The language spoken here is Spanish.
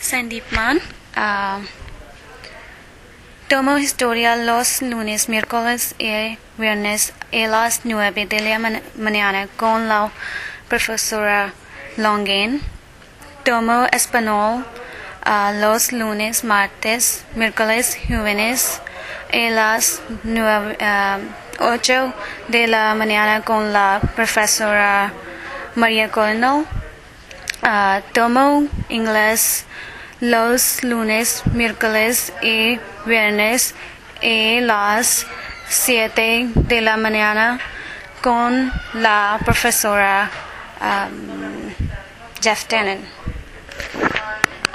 Sandipman. Tomo historia los lunes, miércoles y viernes a las 9 de la mañana con la profesora Longain. Tomo español los lunes, martes, miércoles, jueves a las 8 de la mañana con la profesora María Coronel. Tomo inglés los lunes, miércoles y viernes a las 7 de la mañana con la profesora Jeff Tannen.